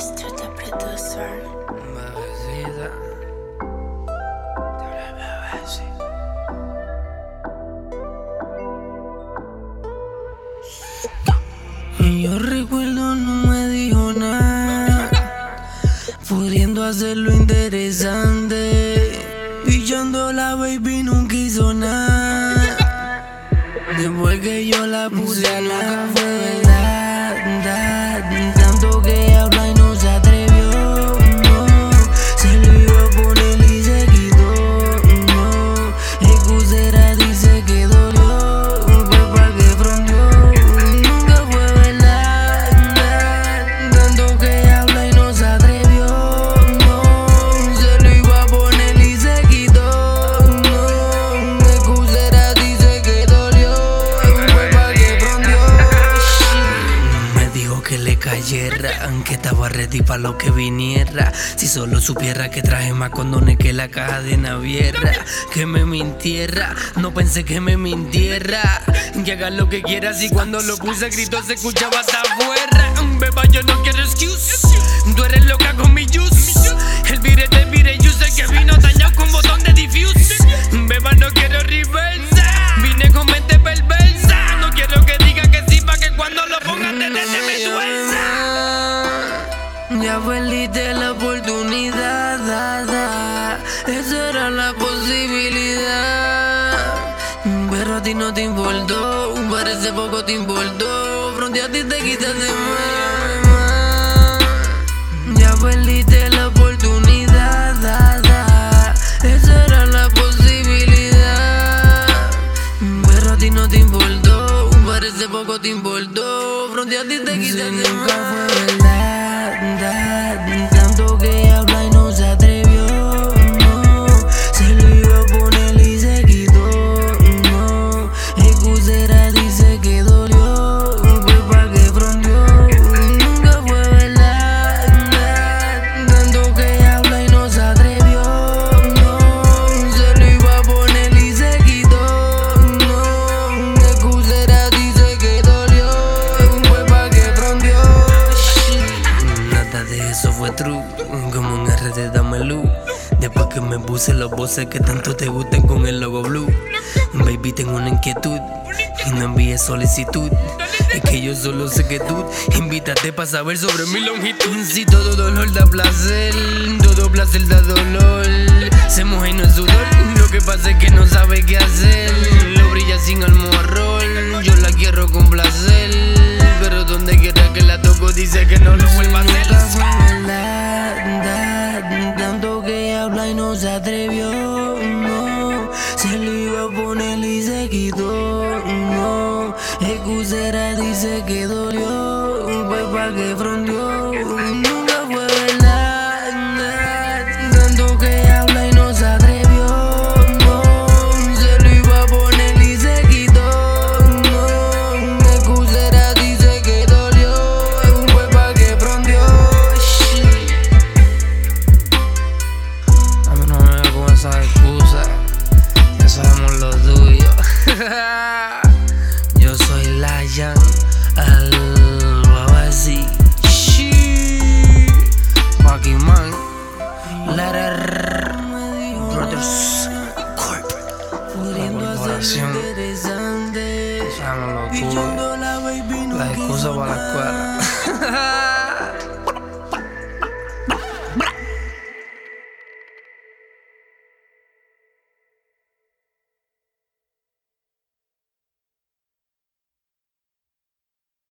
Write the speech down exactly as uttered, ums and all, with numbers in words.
Master the producer. Bebecita, dale bebecita. Y yo recuerdo no me dijo nada, pudiendo hacerlo interesante. Pichando la baby nunca hizo nada. Después que yo la puse a la verdad, da, tanto que habla y no se atrevió, no. Se lo iba a poner y se quitó, no. Excusera dice que dolió, pues pa' que fronteó. Nunca fue verdad, da, tanto que habla y no se atrevió, no. Se lo iba a poner y se quitó, no. Excusera dice que dolió, que le cayera, aunque estaba ready pa' lo que viniera. Si solo supiera que traje más condones que la caja de naviera. Que me mintiera, no pensé que me mintiera. Que haga lo que quiera, si cuando lo puse grito se escuchaba hasta afuera. Beba, yo no quiero excuse, tú eres loca con mi juice. El virete, el vire, yo sé que vino dañado con botón de diffuse. Beba, no quiero reversa, vine con mente perversa. No quiero que diga que sí pa' que cuando lo pongan de nene me duerza. Ya perdiste la oportunidad, da, da. Esa era la posibilidad, pero a ti no te importó, parece poco te importó. Pronto a ti te quitaste más. Ya perdiste la oportunidad, da, da. Esa era la posibilidad, pero a ti no te importó, parece poco te importó. Pronto a ti te quitaste más. Nunca fue verdad, da, tanto que habla y no se atrevió, no. Se lo iba a poner y se quitó, no. Excusera dice que dolió, pues pa' que fronteó. Nunca fue verdad, da, tanto que habla y no se atrevió, no. Se lo iba a poner y se quitó, no. Excusera dice que dolió, pues pa' que fronteó. Nada de eso fue true, como en R D dame luz. Después que me puse los voces que tanto te gustan con el logo blue. Baby, tengo una inquietud y no envíes solicitud. Es que yo solo sé que tú invítate pa' saber sobre mi longitud. Si todo dolor da placer, todo placer da dolor. Se moja y no es sudor, lo que pasa es que no sabe qué hacer. Lo brilla sin almorrol, yo la quiero con placer, pero donde quiera que la toco dice que no lo vuelva a hacer. Tanto que habla y no se atrevió, no. Se lo iba a poner y se quitó, no. Excusera dice que dolió, pues pa' que fronteó. Nunca fue verdad, tanto que habla y no se atrevió, no. Se lo iba a poner y se quitó, no. Excusera dice que dolió, pues pa' que fronteó. A mí no me veo con esas excusas, ya sabemos lo tuyo. Yo soy Lion, el babasi, she, Pac-Man, Letter Brothers Corp, la corporación. Sabemos lo tuyo, las excusas para la escuela.